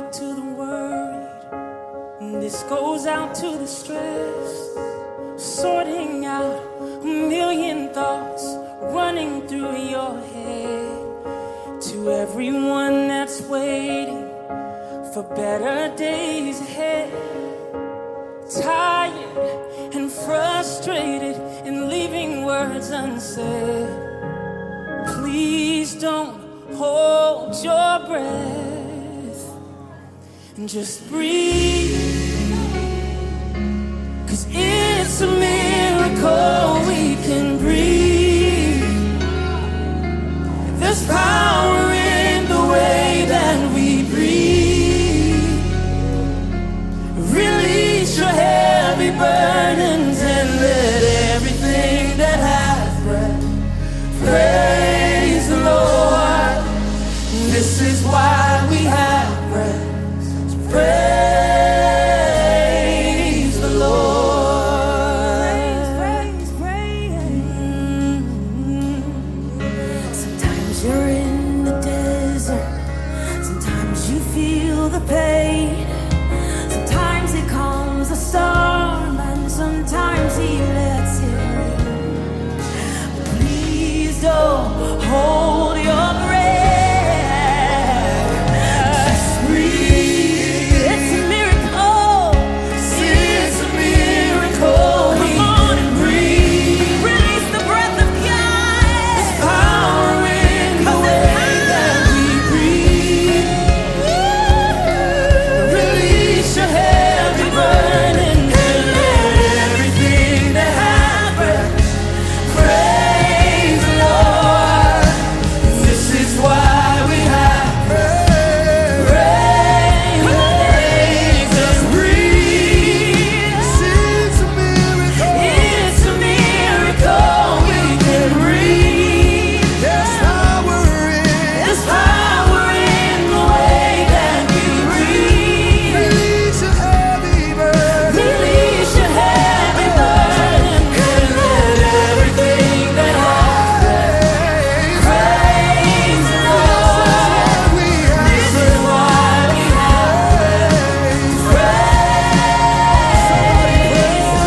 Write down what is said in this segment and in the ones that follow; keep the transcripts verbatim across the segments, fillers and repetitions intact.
out to the worried, and this goes out to the stressed, sorting out a million thoughts running through your head. To everyone that's waiting for better days ahead, tired and frustrated and leaving words unsaid, please don't hold your breath and just breathe, 'cause it's a miracle we can breathe. There's power in the way that we breathe. Release your heavy burdens and let everything that has breath praise the Lord. This is why we have breath. So praise the Lord. Praise, praise, praise. Sometimes you're in the desert. Sometimes you feel the pain. Sometimes it comes a storm, and sometimes he lets it rain. But please don't hold your breath. Just breathe. It's a miracle. It's a miracle. Come on and breathe. Release the breath of God. There's power in the way that we breathe. Release your heavy burden and let everything that has breath praise the Lord. This is why we have praise. Praise. Just breathe. It's a miracle. It's a miracle we can breathe. There's power in. There's power in the way that we breathe. Release your heavy burden. Release your heavy burden and let everything that has breath praise the Lord. This is why we have praise. Praise the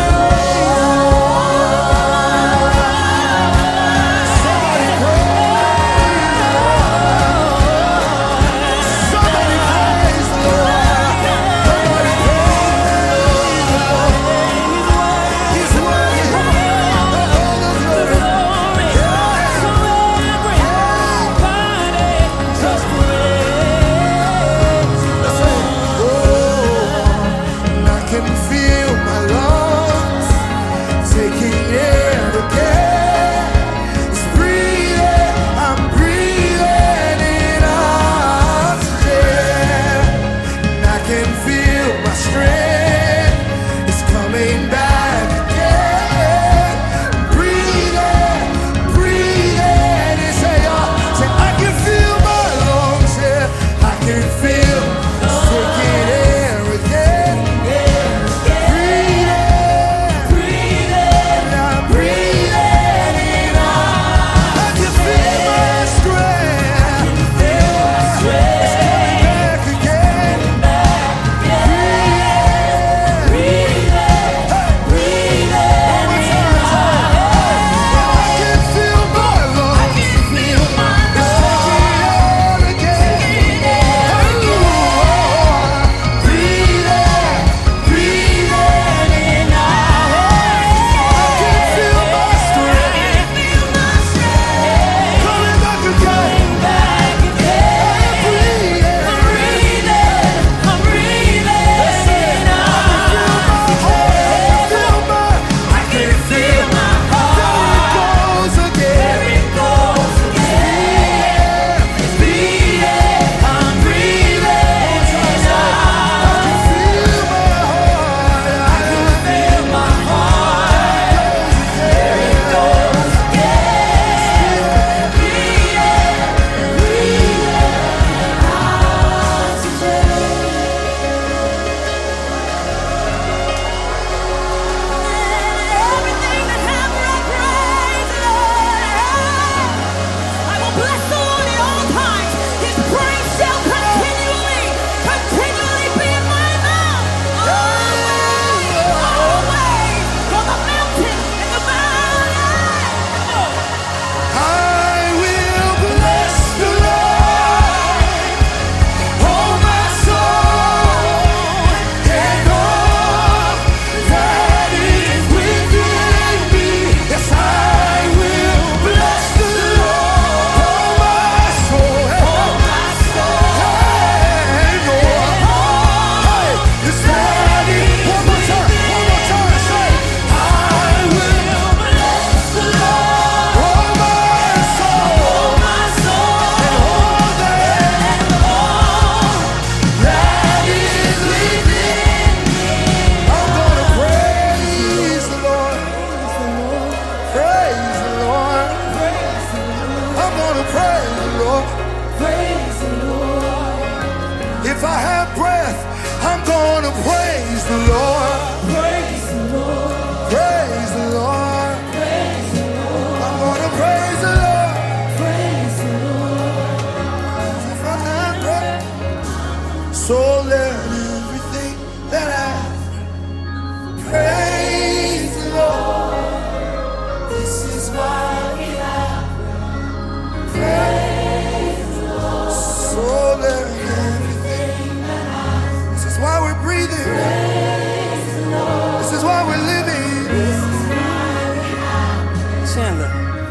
I can feel my lungs taking air again. It's breathing, I'm breathing in oxygen. And I can feel my strength, it's coming back again. Breathing, breathing, and say, oh, say, I can feel my lungs, yeah, I can feel it's taking air again. Breathing, I'm breathing in oxygen. I can feel my strength, it's coming back again. Breathing, we're breathing. This is why we're living. Chandler.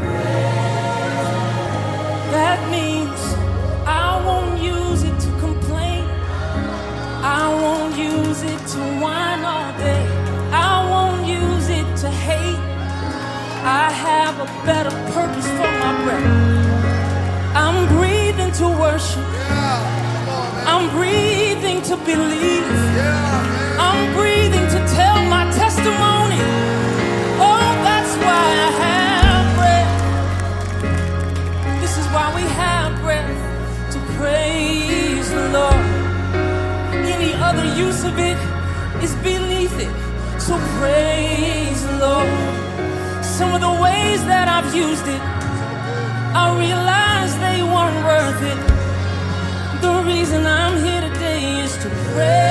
That means I won't use it to complain. I won't use it to whine all day. I won't use it to hate. I have a better purpose for my breath. I'm breathing to worship. I'm breathing to believe. I'm breathing to tell my testimony. Oh, that's why I have breath. This is why we have breath, to praise the Lord. Any other use of it is beneath it. So praise the Lord. Some of the ways that I've used it, I realized they weren't worth it. The reason I'm here today is to pray.